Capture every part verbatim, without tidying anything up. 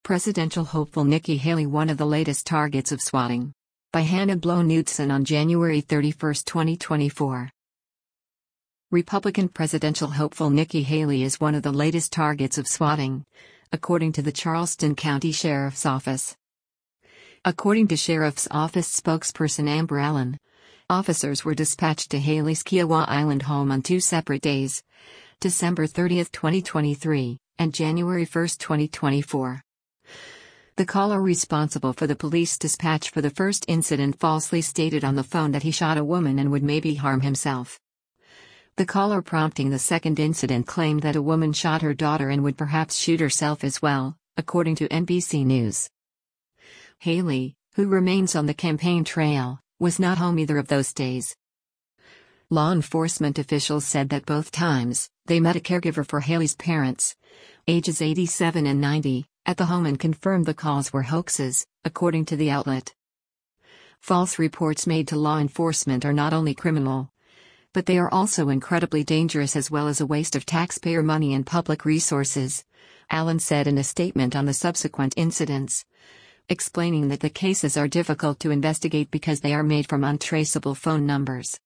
Presidential hopeful Nikki Haley one of the latest targets of swatting. By Hannah Blow-Knudsen on January thirty-first, twenty twenty-four. Republican presidential hopeful Nikki Haley is one of the latest targets of swatting, according to the Charleston County Sheriff's Office. According to Sheriff's Office spokesperson Amber Allen, officers were dispatched to Haley's Kiowa Island home on two separate days, December thirtieth, twenty twenty-three, and January first, twenty twenty-four. The caller responsible for the police dispatch for the first incident falsely stated on the phone that he shot a woman and would maybe harm himself. The caller prompting the second incident claimed that a woman shot her daughter and would perhaps shoot herself as well, according to N B C News. Haley, who remains on the campaign trail, was not home either of those days. Law enforcement officials said that both times, they met a caregiver for Haley's parents, ages eighty-seven and ninety, at the home and confirmed the calls were hoaxes, according to the outlet. False reports made to law enforcement are not only criminal, but they are also incredibly dangerous as well as a waste of taxpayer money and public resources, Allen said in a statement on the subsequent incidents, explaining that the cases are difficult to investigate because they are made from untraceable phone numbers.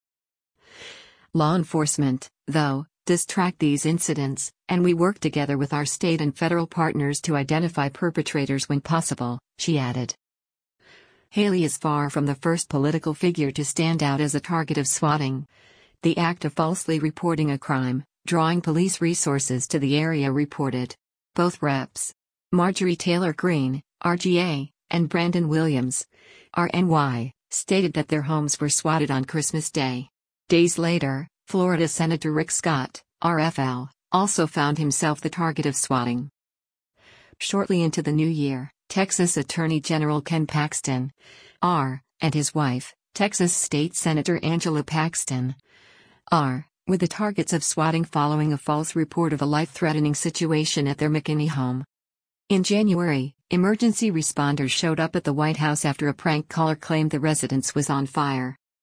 Law enforcement, though, does track these incidents, and we work together with our state and federal partners to identify perpetrators when possible, she added. Haley is far from the first political figure to stand out as a target of swatting, the act of falsely reporting a crime, drawing police resources to the area reported. Both Reps Marjorie Taylor Greene, R G A, and Brandon Williams, R N Y, stated that their homes were swatted on Christmas Day. Days later, Florida Senator Rick Scott, R F L, also found himself the target of swatting. Shortly into the new year, Texas Attorney General Ken Paxton, R, and his wife, Texas State Senator Angela Paxton, R, were the targets of swatting following a false report of a life-threatening situation at their McKinney home. In January, emergency responders showed up at the White House after a prank caller claimed the residence was on fire.